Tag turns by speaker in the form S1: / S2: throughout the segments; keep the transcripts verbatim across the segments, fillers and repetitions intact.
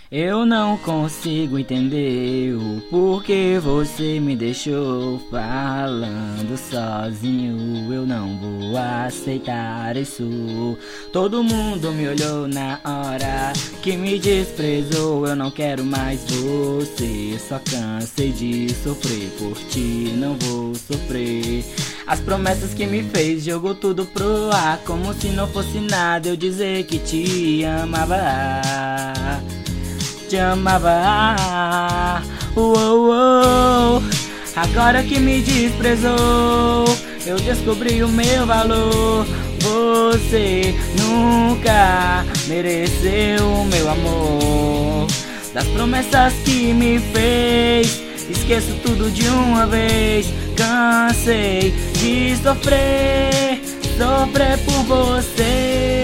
S1: Eu não consigo entender o porquê você me deixou falando sozinho. Eu não vou aceitar isso. Todo mundo me olhou na hora que me desprezou. Eu não quero mais você. Só cansei de sofrer por ti, não vou sofrer. As promessas que me fez jogou tudo pro ar, como se não fosse nada eu dizer que te amava. Te amava, uou, uou. Agora que me desprezou, eu descobri o meu valor. Você nunca mereceu o meu amor. Das promessas que me fez, esqueço tudo de uma vez. Cansei de sofrer, sofrer por você.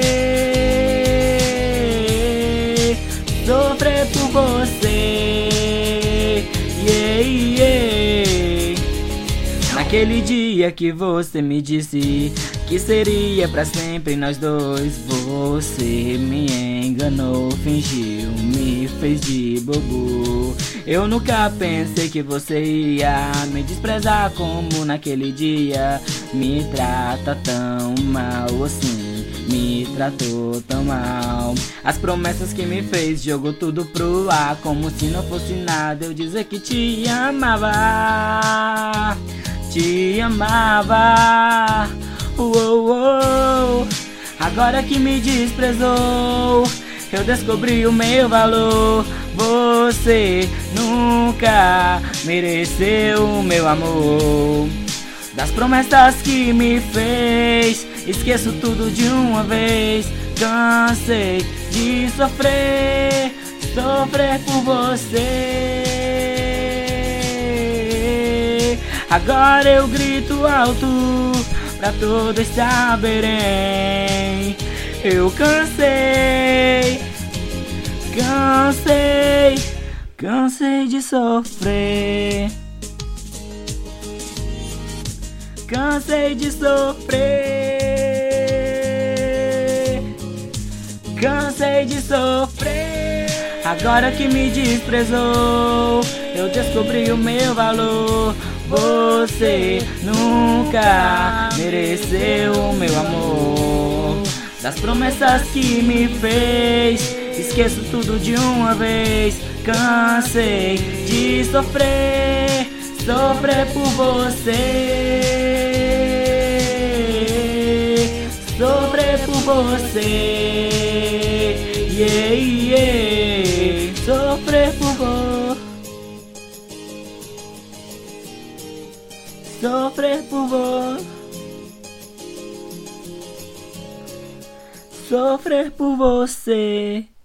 S1: Sofrer por você, yeah, yeah. Naquele dia que você me disse que seria pra sempre nós dois, você me enganou, fingiu, me fez de bobo. Eu nunca pensei que você ia me desprezar como naquele dia. Me trata tão mal assim, me tratou tão mal. As promessas que me fez jogou tudo pro ar, como se não fosse nada eu dizer que te amava. Te amava, uou, uou. Agora que me desprezou, eu descobri o meu valor. Você nunca mereceu o meu amor. Das promessas que me fez, esqueço tudo de uma vez. Cansei de sofrer, sofrer por você. Agora eu grito alto pra todos saberem. Eu cansei, cansei, cansei de sofrer. Cansei de sofrer, cansei de sofrer. Agora que me desprezou, eu descobri o meu valor. Você nunca mereceu o meu amor. Das promessas que me fez, esqueço tudo de uma vez. Cansei de sofrer, sofrer por você. Sofrer por você, yeah, yeah. Sofrer por você. Sofrer por você. Sofrer por você.